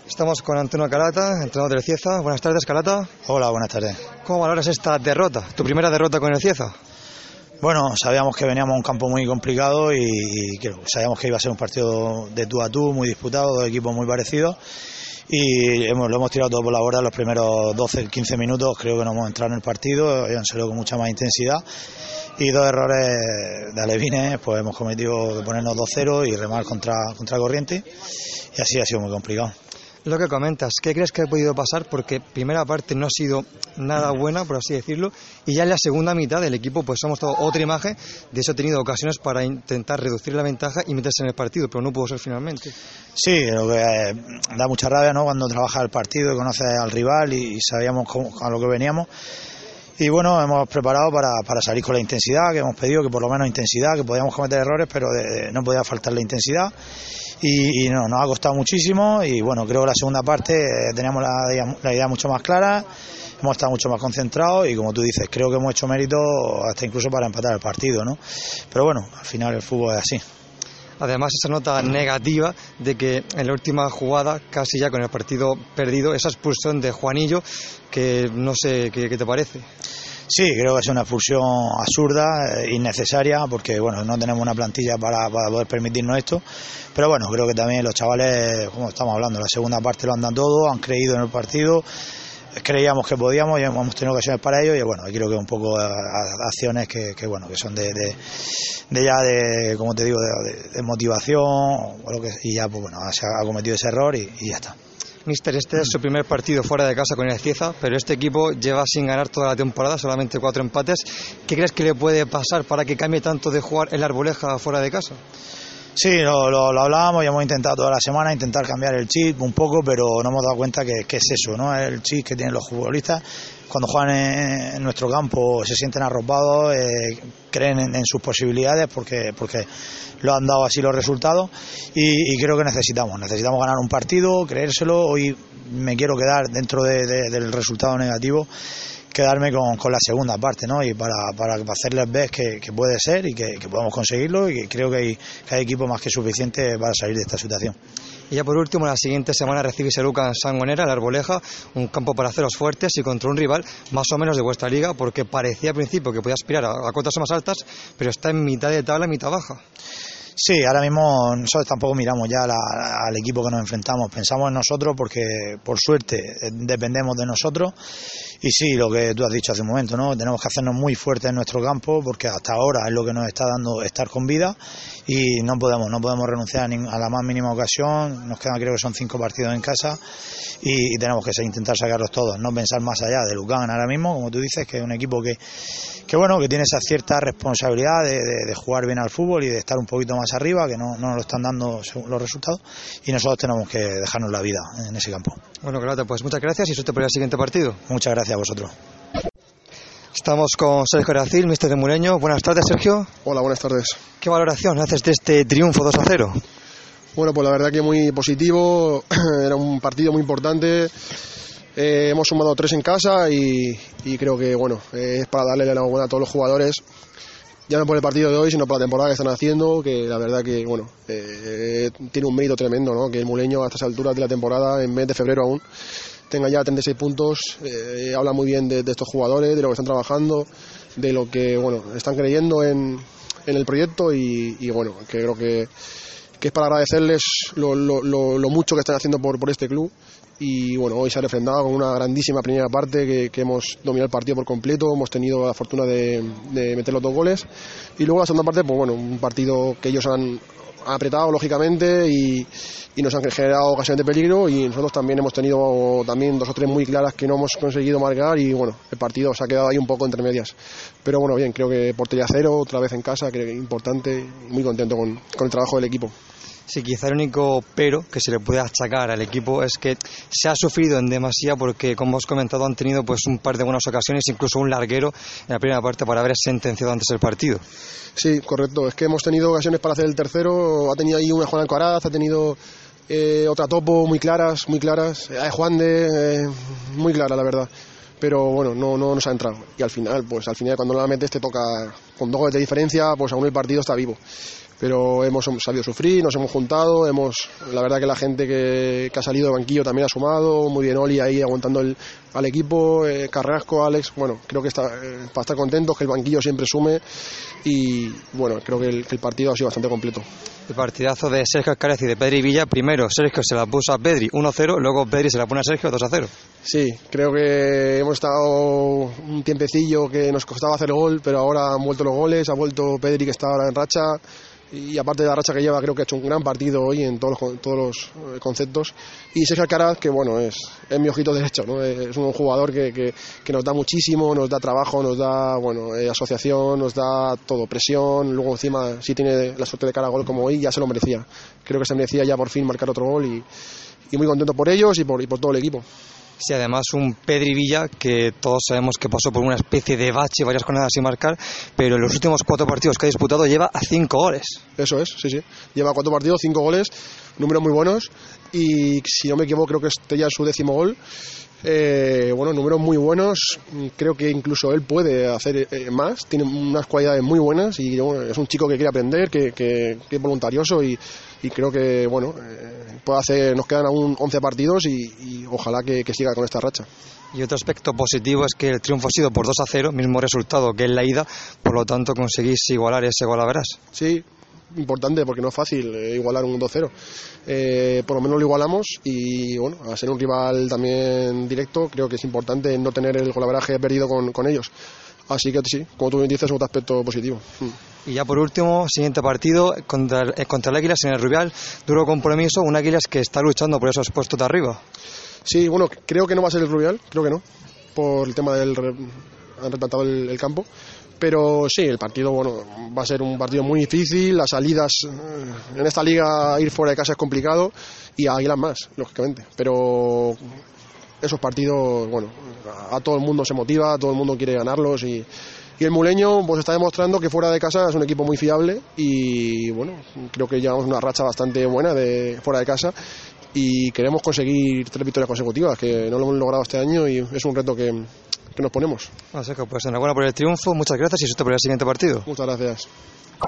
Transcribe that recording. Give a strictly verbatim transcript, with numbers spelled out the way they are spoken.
Estamos con Antonio Calata, entrenador del Cieza. Buenas tardes, Calata. Hola, buenas tardes. ¿Cómo valoras esta derrota, tu primera derrota con el Cieza? Bueno, sabíamos que veníamos a un campo muy complicado y, y creo, sabíamos que iba a ser un partido de tú a tú, muy disputado, dos equipos muy parecidos y hemos, lo hemos tirado todo por la borda los primeros doce quince minutos. Creo que no hemos entrado en el partido, han salido con mucha más intensidad y dos errores de alevines, pues hemos cometido de ponernos dos cero y remar contra, contra corriente y así ha sido muy complicado. Lo que comentas, ¿qué crees que ha podido pasar? Porque primera parte no ha sido nada buena, por así decirlo, y ya en la segunda mitad del equipo pues ha mostrado otra imagen, de eso ha tenido ocasiones para intentar reducir la ventaja y meterse en el partido, pero no pudo ser finalmente. Sí, lo que eh, da mucha rabia, ¿no?, cuando trabajas el partido y conoces al rival y, y sabíamos cómo, a lo que veníamos. Y bueno, hemos preparado para, para salir con la intensidad que hemos pedido, que por lo menos intensidad, que podíamos cometer errores, pero de, de, no podía faltar la intensidad. Y, y no, nos ha costado muchísimo y bueno, creo que la segunda parte eh, teníamos la, la idea mucho más clara, hemos estado mucho más concentrados y como tú dices, creo que hemos hecho mérito hasta incluso para empatar el partido, ¿no? Pero bueno, al final el fútbol es así. Además, esa nota negativa de que en la última jugada, casi ya con el partido perdido, esa expulsión de Juanillo, que no sé qué, qué te parece. Sí, creo que es una expulsión absurda, eh, innecesaria, porque bueno, no tenemos una plantilla para, para poder permitirnos esto, pero bueno, creo que también los chavales, como estamos hablando, la segunda parte lo andan todo, han creído en el partido, creíamos que podíamos y hemos tenido ocasiones para ello y bueno, creo que un poco a, a, acciones que, que bueno, que son de, de, de ya de, como te digo, de, de motivación o lo que, y ya pues bueno, se ha cometido ese error y, y ya está. Mister, este es su primer partido fuera de casa con el Cieza, pero este equipo lleva sin ganar toda la temporada, solamente cuatro empates. ¿Qué crees que le puede pasar para que cambie tanto de jugar en la Arboleja fuera de casa? Sí, lo, lo, lo hablábamos y hemos intentado toda la semana intentar cambiar el chip un poco, pero nos hemos dado cuenta que, que es eso, ¿no? El chip que tienen los futbolistas cuando juegan en, en nuestro campo, se sienten arropados, eh, creen en, en sus posibilidades porque porque lo han dado así los resultados y, y creo que necesitamos, necesitamos ganar un partido, creérselo. Hoy me quiero quedar dentro de, de, del resultado negativo, quedarme con, con la segunda parte, ¿no? Y para, para hacerles ver que, que puede ser y que, que podemos conseguirlo y que creo que hay, que hay equipo más que suficiente para salir de esta situación. Y ya por último, la siguiente semana recibís el U C A en Sangonera, en la Arboleja, un campo para haceros fuertes y contra un rival más o menos de vuestra liga, porque parecía al principio que podía aspirar a, a cotas más altas, pero está en mitad de tabla, mitad baja. Sí, ahora mismo nosotros tampoco miramos ya la, al equipo que nos enfrentamos, pensamos en nosotros porque por suerte dependemos de nosotros y sí, lo que tú has dicho hace un momento, ¿no? Tenemos que hacernos muy fuertes en nuestro campo porque hasta ahora es lo que nos está dando estar con vida y no podemos, no podemos renunciar a la más mínima ocasión. Nos quedan, creo que son cinco partidos en casa y, y tenemos que intentar sacarlos todos, no pensar más allá del U C A ahora mismo, como tú dices, que es un equipo que que bueno, que tiene esa cierta responsabilidad de, de, de jugar bien al fútbol y de estar un poquito más arriba, que no, no nos lo están dando los resultados y nosotros tenemos que dejarnos la vida en ese campo. Bueno, Calata, pues muchas gracias y suerte por el siguiente partido. Muchas gracias a vosotros. Estamos con Sergio Aracil, mister de Mureño. Buenas tardes, Sergio. Hola, buenas tardes. ¿Qué valoración haces de este triunfo dos a cero? Bueno, pues la verdad que muy positivo, era un partido muy importante. Eh, hemos sumado tres en casa y, y creo que bueno, eh, es para darle la enhorabuena a todos los jugadores, ya no por el partido de hoy, sino por la temporada que están haciendo, que la verdad que bueno, eh, tiene un mérito tremendo, ¿no? Que el Muleño a estas alturas de la temporada, en mes de febrero aún, tenga ya treinta y seis puntos, eh, habla muy bien de, de estos jugadores, de lo que están trabajando, de lo que bueno, están creyendo en, en el proyecto y, y bueno, que creo que, que es para agradecerles lo, lo, lo, lo mucho que están haciendo por, por este club. Y bueno, hoy se ha refrendado con una grandísima primera parte que, que hemos dominado el partido por completo, hemos tenido la fortuna de, de meter los dos goles y luego la segunda parte, pues bueno, un partido que ellos han apretado lógicamente y, y nos han generado ocasiones de peligro y nosotros también hemos tenido también dos o tres muy claras que no hemos conseguido marcar y bueno, el partido se ha quedado ahí un poco entre medias, pero bueno, bien, creo que portería cero, otra vez en casa, creo que es importante, muy contento con, con el trabajo del equipo. Sí, quizá el único pero que se le puede achacar al equipo es que se ha sufrido en demasía porque, como os he comentado, han tenido pues un par de buenas ocasiones, incluso un larguero en la primera parte para haber sentenciado antes el partido. Sí, correcto, es que hemos tenido ocasiones para hacer el tercero, ha tenido ahí una Juan Alcaraz, ha tenido eh, otra Topo muy claras, muy claras, eh, Juan de eh, muy clara la verdad. Pero bueno, no, no nos ha entrado y al final, pues al final cuando la metes te toca con dos goles de diferencia, pues aún el partido está vivo. pero hemos sabido sufrir, nos hemos juntado, hemos, la verdad que la gente que, que ha salido de banquillo también ha sumado, muy bien Oli ahí aguantando el, al equipo, eh, Carrasco, Alex, bueno, creo que está, eh, para estar contentos, que el banquillo siempre sume y bueno, creo que el, que el partido ha sido bastante completo. El partidazo de Sergio Alcaraz y de Pedri Villa, primero Sergio se la puso a Pedri uno cero, luego Pedri se la pone a Sergio dos a cero. Sí, creo que hemos estado un tiempecillo que nos costaba hacer gol, pero ahora han vuelto los goles, ha vuelto Pedri que está ahora en racha y aparte de la racha que lleva creo que ha hecho un gran partido hoy en todos los, todos los conceptos y Sergio Alcaraz que bueno es, es mi ojito derecho, ¿no? Es un jugador que, que, que nos da muchísimo, nos da trabajo, nos da bueno eh, asociación, nos da todo, presión, luego encima si tiene la suerte de cara a gol como hoy ya se lo merecía, creo que se merecía ya por fin marcar otro gol y, y muy contento por ellos y por, y por todo el equipo. Sí, además un Pedri Villa que todos sabemos que pasó por una especie de bache, varias jornadas sin marcar, pero en los últimos cuatro partidos que ha disputado lleva a cinco goles. Eso es, sí, sí. Lleva cuatro partidos, cinco goles, números muy buenos y si no me equivoco creo que este ya es su décimo gol. Eh, bueno, números muy buenos, creo que incluso él puede hacer eh, más, tiene unas cualidades muy buenas y bueno, es un chico que quiere aprender, que, que, que es voluntarioso y, y creo que bueno, eh, puede hacer, nos quedan aún once partidos y, y ojalá que, que siga con esta racha. Y otro aspecto positivo es que el triunfo ha sido por dos a cero, mismo resultado que en la ida, por lo tanto conseguís igualar ese gol a verás. Sí, importante porque no es fácil eh, igualar un dos cero. Eh, por lo menos lo igualamos y bueno, a ser un rival también directo creo que es importante no tener el golaveraje perdido con, con ellos. Así que sí, como tú bien dices, es otro aspecto positivo. Mm. Y ya por último, siguiente partido contra, eh, contra el Águilas en el Rubial, duro compromiso, un Águilas que está luchando por esos puestos de arriba. Sí, bueno, creo que no va a ser el Rubial, creo que no, por el tema del... han replantado el, el campo. Pero sí, el partido bueno va a ser un partido muy difícil, las salidas en esta liga ir fuera de casa es complicado y a Águilas más, lógicamente, pero esos partidos, bueno, a todo el mundo se motiva, a todo el mundo quiere ganarlos y, y el Muleño pues está demostrando que fuera de casa es un equipo muy fiable y bueno, creo que llevamos una racha bastante buena de fuera de casa y queremos conseguir tres victorias consecutivas, que no lo hemos logrado este año y es un reto que, que nos ponemos. Así que pues enhorabuena por el triunfo, muchas gracias y suerte por el siguiente partido. Muchas gracias.